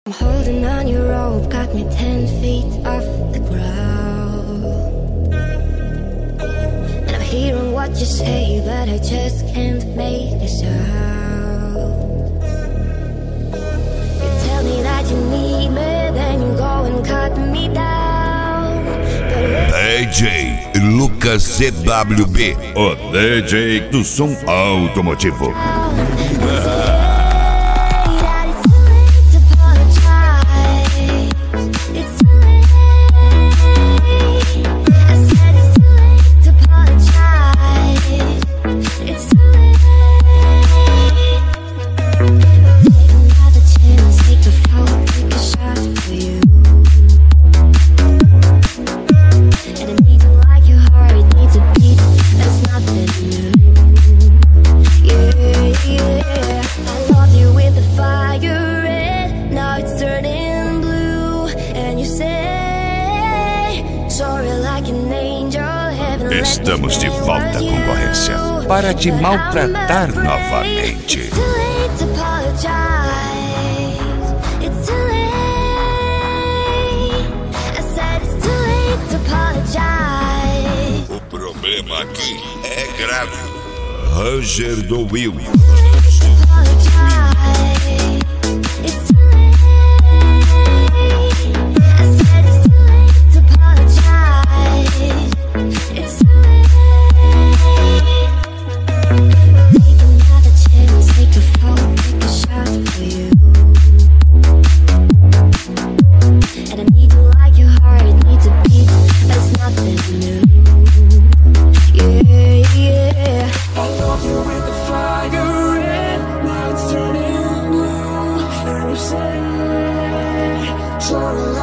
I'm holding on your rope, got me 10 feet off the ground. And I'm hearing what you say, but I just can't make a sound. You tell me that you need me, then you go and cut me down. DJ Lucas CWB, o DJ do som automotivo. Estamos de volta, concorrência, para te maltratar novamente. O problema aqui é grave. Roger do Will. Sorry.